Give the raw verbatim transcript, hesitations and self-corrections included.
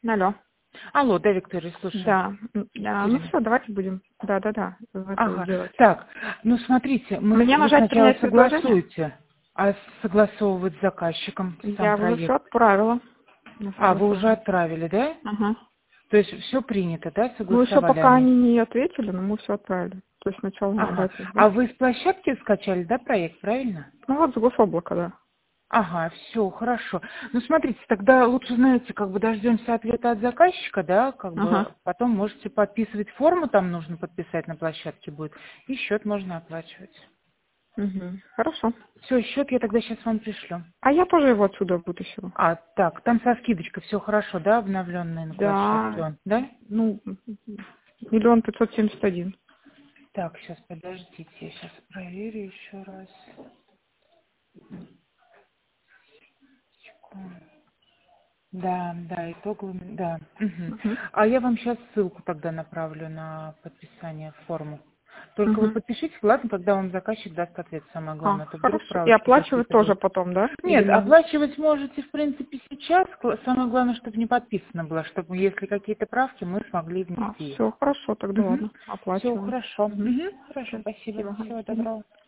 Алло. Алло, да, Виктория, слушаю. Да. М, а, ну Ирина. все, давайте будем. Да, да, да. Это Ага, делать. так, ну смотрите, мы, Мне вы нажать сначала принять предложение? согласуете, а согласовывать с заказчиком сам Я уже все проект. отправила на А, вы уже согласование. отправили, да? Ага. То есть все принято, да, Ну еще согласовали пока они? они не ответили, но мы все отправили. То есть сначала надо Ага. ответить, да? А вы с площадки скачали, да, проект, правильно? Ну вот с гособлака, да. Ага, все, хорошо. Ну, смотрите, тогда лучше, знаете, как бы дождемся ответа от заказчика, да, как бы Ага. потом можете подписывать форму, там нужно подписать на площадке будет, и счет можно оплачивать. Угу. Хорошо. Все, счет я тогда сейчас вам пришлю. А я тоже его отсюда вытащила. А, так, там со скидочкой все хорошо, да, обновленный на площадке Да. он, да? Ну, миллион пятьсот семьдесят один. Так, сейчас, подождите, я сейчас проверю еще раз. Секунду. Да, да, итоговый, да. Мгм. Угу. А я вам сейчас ссылку тогда направлю на подписание форму. Только вы Угу. подпишите, ладно, когда вам заказчик даст ответ, самое А, главное, а то вдруг хорошо. И правочки оплачивать какие-то тоже будут. потом, да? Или Нет, надо? оплачивать можете, в принципе, сейчас. Кла- Самое главное, чтобы не подписано было, чтобы, если какие-то правки, мы смогли А, внести их. все, хорошо, тогда ладно. Все, Оплачиваем. хорошо. Угу. Мгм. Хорошо, Все, спасибо. спасибо. Всего Мгм. доброго.